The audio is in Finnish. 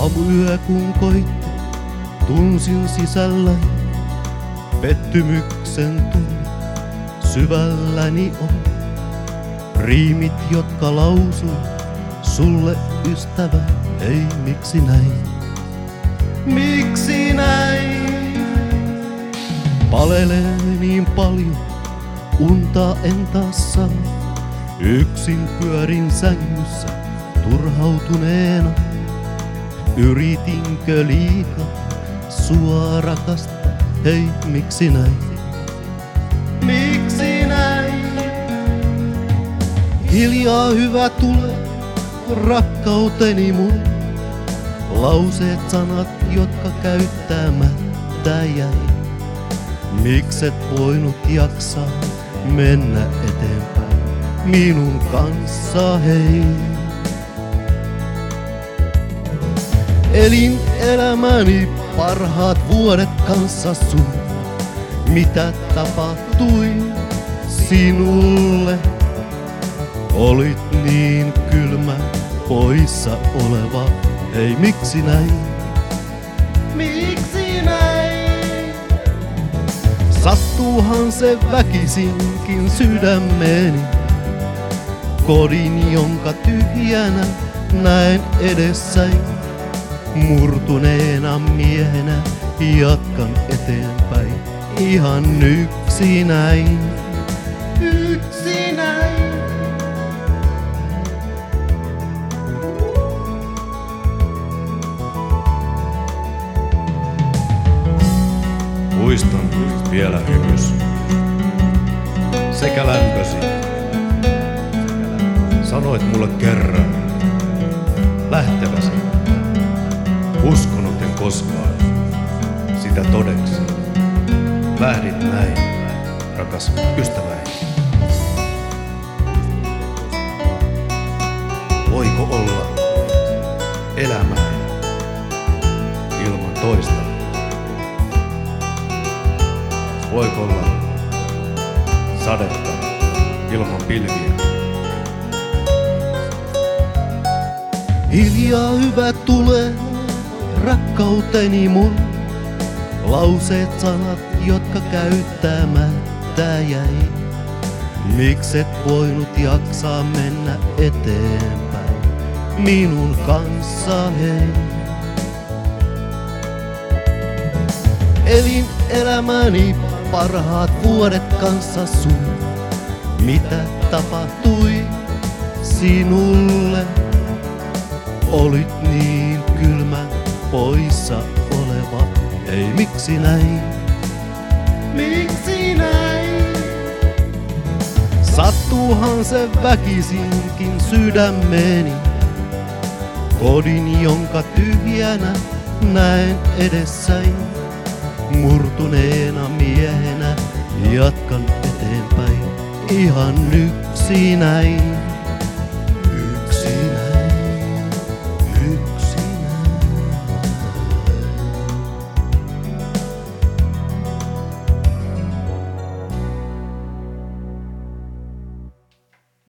Aamuyö kun koitti, tunsin sisälläni pettymyksen tunne syvälläni on. Riimit, jotka lausun sulle ystävä, ei miksi näin? Miksi näin? Palelee niin paljon, unta en taas saa. Yksin pyörin sängyssä turhautuneena. Yritinkö liikaa sua rakastaa, hei miksi näin? Miksi näin? Hiljaa hyvä tule, rakkauteni mun. Lauseet, sanat, jotka käyttämättä jäi. Mikset voinut jaksaa mennä eteenpäin minun kanssa, hei? Elin elämäni parhaat vuodet kanssa sun. Mitä tapahtui sinulle? Olit niin kylmä, poissa oleva, hei miksi näin? Miksi näin? Sattuuhan se väkisinkin sydämeeni. Kodin, jonka tyhjänä näen edessäni. Murtuneena miehenä jatkan eteenpäin ihan yksinäin. Yksinäin. Muistan vielä hymys sekä lämpösi. Sanoit mulle kerran lähteväsi. Uskonut en koskaan sitä todeksi. Lähdit näin, rakas ystäväni. Voiko olla elämää ilman toista? Voiko olla sadetta ilman pilviä? Hiljaa hyvä tulee, rakkauteni mun. Lauseet, sanat, jotka käyttämättä jäi. Mikset voinut jaksaa mennä eteenpäin minun kanssa, hei? Elin elämäni parhaat vuodet kanssa sun. Mitä tapahtui sinulle? Olit niin kylmä, poissa oleva, ei miksi näin? Miksi näin? Sattuuhan se väkisinkin sydämeeni. Kodin, jonka tyhjänä näen edessäni. Murtuneena miehenä jatkan eteenpäin ihan yksinäin.